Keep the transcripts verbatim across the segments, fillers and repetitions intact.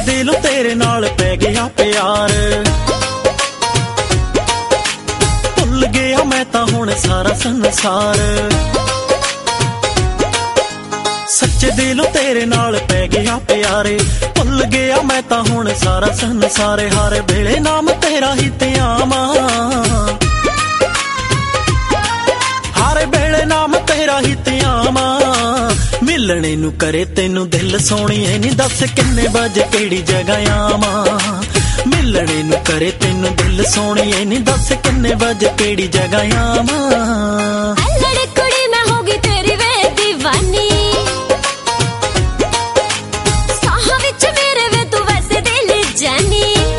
दिलों तेरे नाल पै गया प्यार, भुल गया मैं तां हुण सारा संसार। सच्चे दिलों तेरे नाल पै गया प्यारे, भुल गया मैं तां हुण सारा संसार। हर वेले नाम तेरा ही त्यामा, हर वेले नाम तेरा ही त्यामा। मिलने नू करे तेनू दिल सोहणीए नी, दस किन्ने बजे केड़ी जगह आवां। मिलने नू करे तेनू दिल सोहणीए नी, दस किन्ने बजे केड़ी जगह आवां। लड़े कुड़ी मैं होगी तेरी वे दीवानी, साह विच मेरे वे तू वैसे दिल जानी।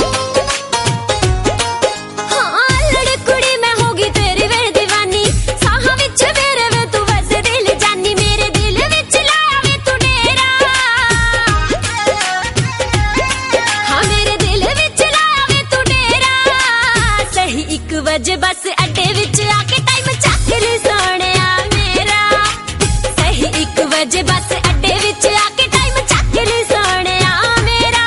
हाँ लड़े कुड़ी मैं होगी तेरी वे दीवानी, साह विच मेरे वे तू वैसे दिल जानी। मेरे दिल विच लाया वे तू डेरा, हाँ मेरे दिल विच लाया वे तू डेरा। सही एक वजे बस अड्डे विच आके टाइम चक ली सोहणिया मेरा, सही एक वजे बस अड्डे विच आके टाइम चक ली सोहणिया मेरा।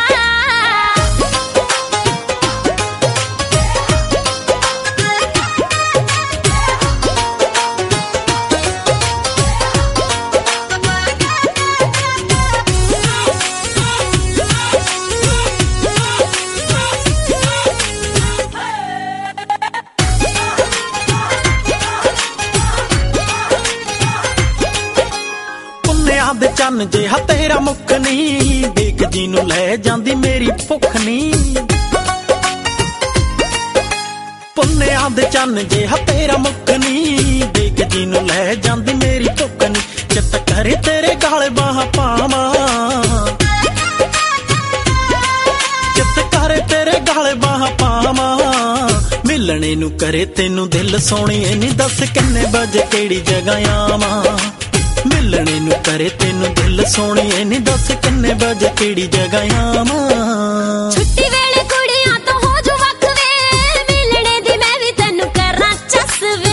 पुन्निया दे चन्न जिहा तेरा मुख नी, देख जी नू लै जांदी मेरी भुख नी। पुन्निया दे चन्न जिहा तेरा मुख नी, देख जी नू लै जांदी मेरी भुख नी। चित करे तेरे गाल बाह पावां, चित करे तेरे गाल बाह पावां। मिलने नू करे तेनू दिल सोहणीए नी, दस किन्ने बजे केड़ी जगह आवां। मिलने नू करे तेनू दिल सोहणीए नी, दस किन्ने बजे केड़ी जगह आवां। छुट्टी वेले कुड़ियां तो हो जो वख वे, मिलने दी मैं भी तैनू करां चस वे।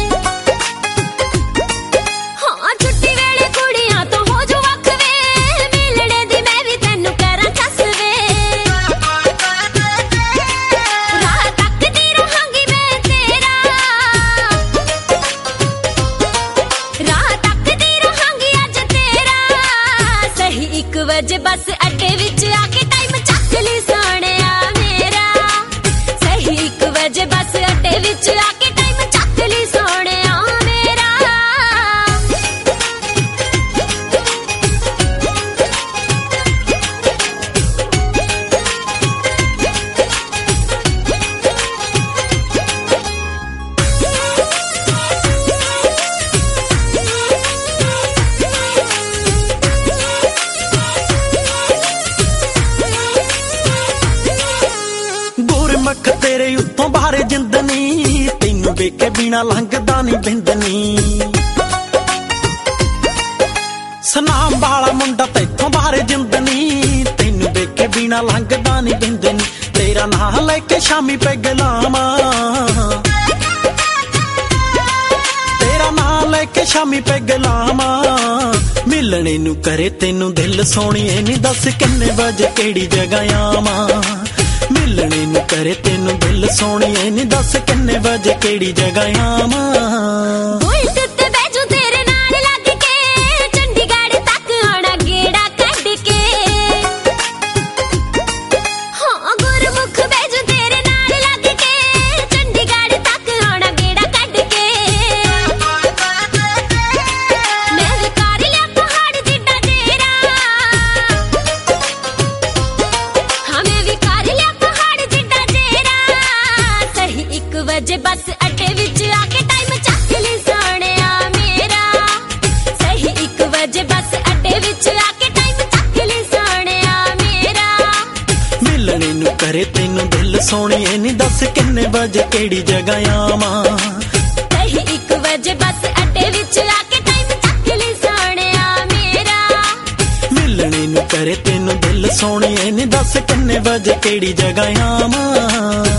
हाँ छुट्टी वेले कुड़ियां तो हो जो वख वे, मिलने दी मैं भी तैनू करां चस वे। राह तकदी रहांगी मैं तेरा, राह तकदी रहांगी अज तेरा। सही एक वजे बस अड्डे विच आके टाइम चक ली सोहणिया मेरा, सही एक वजे बस अड्डे विच आके टाइम चक ली सोहणिया मेरा। गुरमख तेरे उत्तों बाहर जिंदनी, तैनू वेखे बिना लंघदा नी बिंदनी। सनाम वाला मुंडा तैथों बाहर जिंदनी, तैनू वेखे बिना लंघदा नी बिंदनी। तेरा नाम लेके शामी पैग लावां, तेरा नाम लेके शामी पैग लावां। मिलने नू करे तेनू दिल सोहणीए नी, दस किन्ने बजे केड़ी जगह आवां। मिलने नू करे तेनू दिल सोहणीए नी, दस किन्ने बजे केड़ी जगह आवां। बुलट ते बैजू तेरे नाल लग के, चंडीगढ़ तक आना गेड़ा कढ के। हाँ गुरमुख बैजू तेरे नाल लग के, चंडीगढ़ तक आना गेड़ा कढ के। मैं भी कर लिया पहाड़ जिड्डा डेरा, हाँ मैं भी कर लिया पहाड़ जिड्डा डेरा। सही एक वजे बस अड्डे विच आके टाइम चक ली सोहणिया मेरा, सही एक वजे बस अड्डे विच आके टाइम चक ली सोहणिया मेरा। मिलने नू करे तेनू दिल सोहणीए नी, दस किन्ने बजे केड़ी जगह आवां। सही एक वजे बस अड्डे विच आके टाइम चक ली सोहणिया मेरा। मिलने नू करे तेनू दिल सोहणीए नी, दस किन्ने बजे केड़ी जगह आवां।